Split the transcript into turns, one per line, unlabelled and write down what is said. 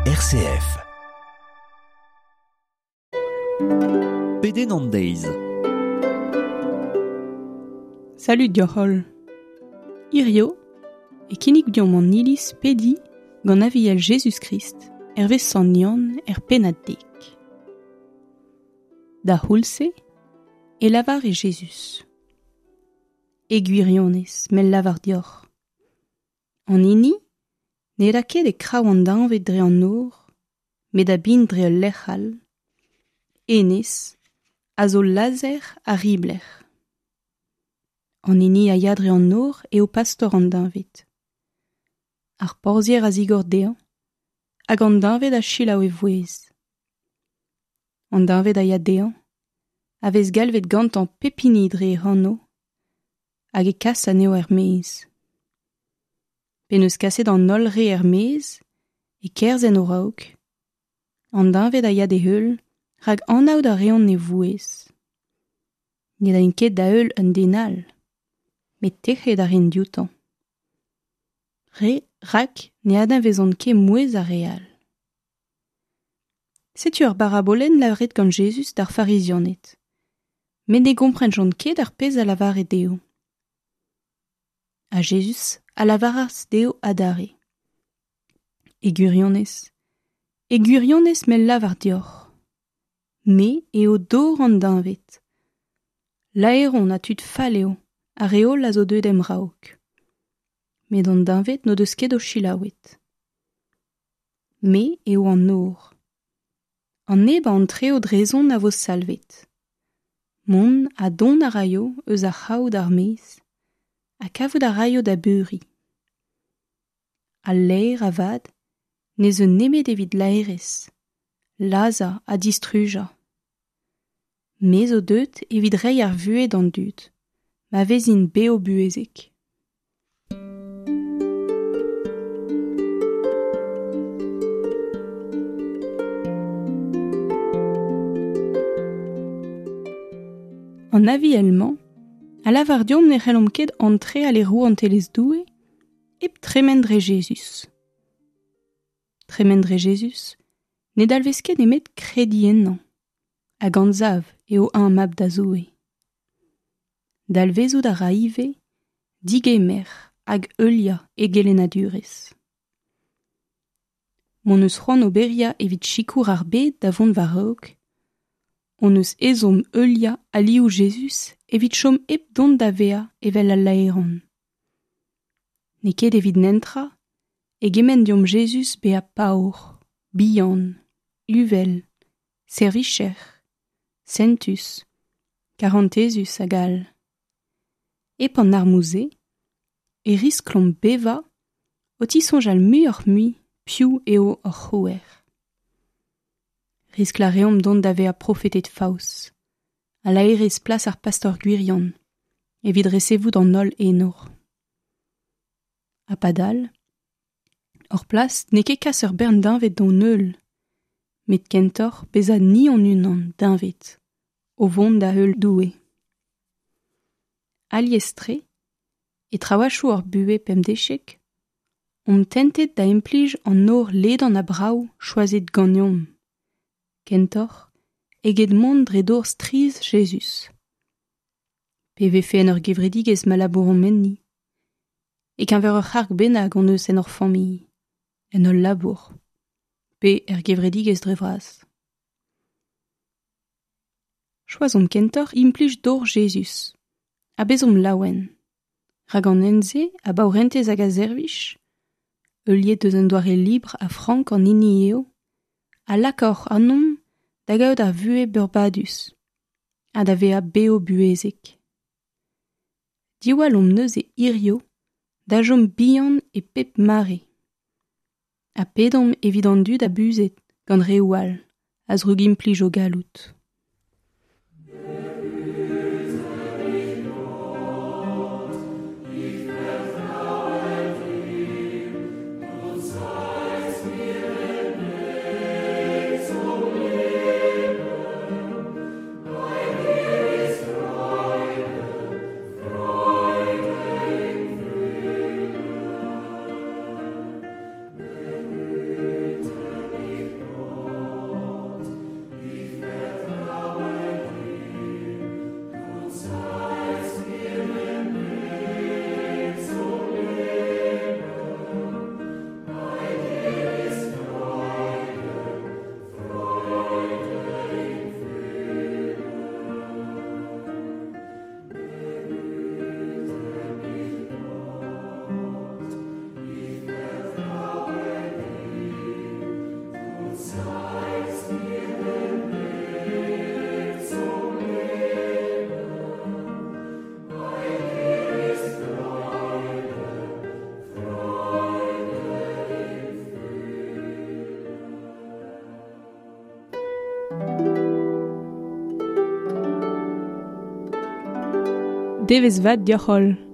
RCF. Peden an deiz.
Salut diorhol. Irio, e kinnig diom an iliz pedi gant aviel Jésus-Christ vez san nian pennaddek. Da c'houlse e lavar e Jésus. E gwirionez mel lavar dior. An ini, ne da ket e krav an danvet dre an nor, met da bin dre ul lec'hal, enez, a zo lazer a ribler. An ini a ya dre an nor eo pastor an danvet. Ar porzier a zigor dean, hag an danvet a chilaou e vouez. An danvet a ya dean, a vez galvet gantañ pepini dre e c'hanno, hag e kas aneo er meiz. Pen eus kaset an olre er meiz, e kerzen o raok, an danvet a ya de heul, rag anaout a reont ne vouez. Ne da in ket da heul un denal, met techet a rin dioutan. Rak ne adin vezont ket mouez a real. Setu ur barabolenn lavret gant Jesus d'ar farizionet, met ne gomprenjont ket ar pez a lavar e deo. A Jesus a lavaras deo adare. E gwirionez mel lavar dior. Me eo dor an danvet. Laeron a tud faleo, a reol a zo deudem raok. Met an danvet no deus ket o chilaouet. Me eo an nor. An neba an treo drezon a vo salvet. Mon a don a raio eus a c'haout ar meiz, a kavout a raio da beuri. A leir a vad, ne zo nemet evit laerez, laza a distruja. Me zo deut evit rei ar vuet an dud, ma vezin beo buezek. An avielman, a lavar diom ne c'hellom ket antre al erou an telez doue, ep tremendre Jesus. Tremendre Jesus, ne dalvez ket nemet kredi ennan, hag an zav eo un mab da zoe. Dalvezout a raive, digemer hag eulia e gelenadurez. Mon eus c'hoant oberia evit chikour ar bet da vont va raok, on eus ezom eulia a liou Jesus evit chom ep dont da vea evel al laeron. Ne ket evit nentra, e gemen diom Jesus be a paour, bihan, uvel, servicher, centus, karantezus a gal. Ep an armouze, e risklom beva, o tisonj al muioc'h mui, piou eo ur c'houer. Risk la reomp dont da vea profetet faous, a laerez plas ar pastor gwirion, evit resevout an ol enor. A padal, hor plas ne ket kas ur bern dinvet don eul, met kentor beza ni an unan dinvet, o vont da heul doue. Aliestre, e trawachou ur buet pemdechek, tentet da implij an nor ledan a brau choazet gagnon. Kentor, eget mont dre dor striz Jesus. Pe vefe en ur gevredigez malabouron menni, e kenver ur c'hark bennak on eus en ur familh, en ul labour, pe gevredigez dre vras. Choazom kentor implij dor Jesus, a bezom laouen, rag an enze a baourentez hag a zervich, euliet eus un doare libre a frank an ini eo, a lakor anon da gaout ar vuet burbadus, a da vea beo buezek. Diwalom neus e irio, da jom bihan e pep mare. A pedom evit an dud a buzet gant reoual, a zrug implij o galout. devezvat diolch.